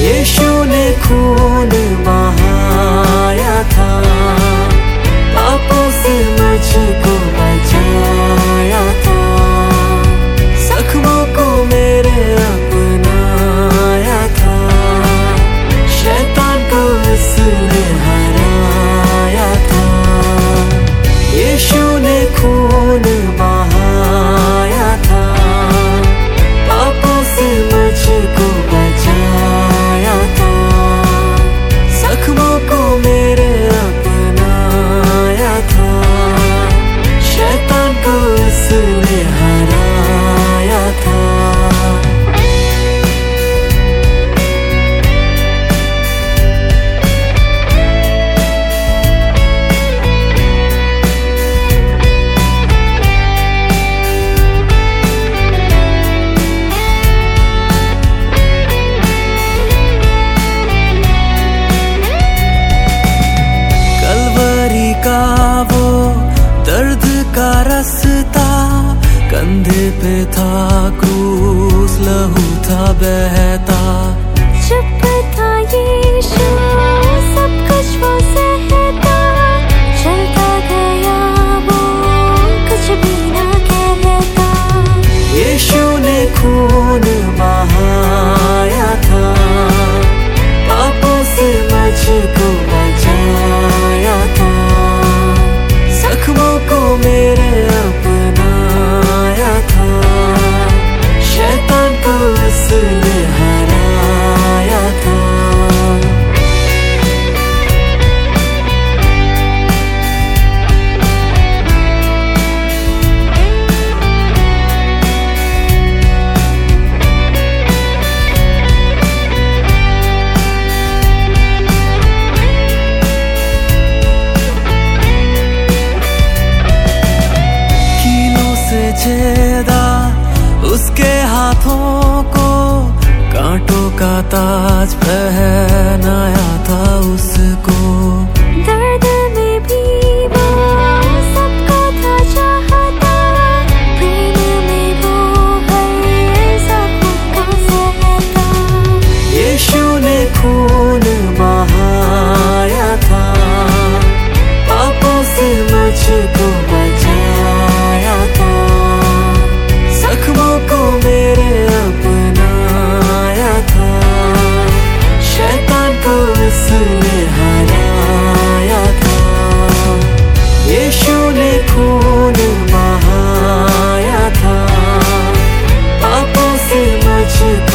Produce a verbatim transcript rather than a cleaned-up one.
यीशु ने खून बहाया था, पापों से मुझको बचाया था, जख्मों को मेरे अपनाया था, शैतान को उसने हराया था। यीशु ने खून बहाया था, पापों से मुझको बचाया था, जख्मों को मेरे अपनाया था, शैतान को उसने हराया था। का वो दर्द का रास्ता, कंधे पे था क्रूस, लहू था बहता। चुप था यीशु, सब कुछ वो सहता, चलता गया वो, कुछ भी ना कहता। यीशु ने खून बहाया था, पापों से मुझको बचाया था, जख्मों को मेरे अपनाया था, शैतान को उसने हराया था। छेदा उसके हाथों को, कांटों का ताज पहनाया था उसको। दर्द में भी वो सबको था चाहता, प्रेम में वो हर जख्म को सहता। यीशु ने खून बहाया था, पापों से मुझको बचाया था, जख्मों को मेरे अपनाया था, शैतान को उसने हराया था। यीशु ने खून बहाया था, पापों से मुझको